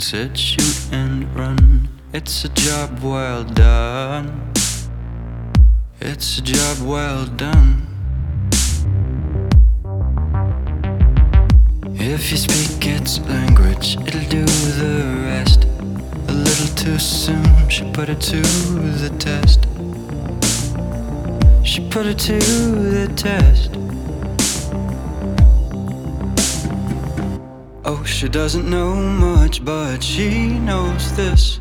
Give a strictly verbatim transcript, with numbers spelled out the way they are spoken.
said shoot and run. It's a job well done. It's a job well done. If you speak its language, it'll do the rest. A little too soon, she put it to the test. She put it to the test. Oh, she doesn't know much, but she knows this.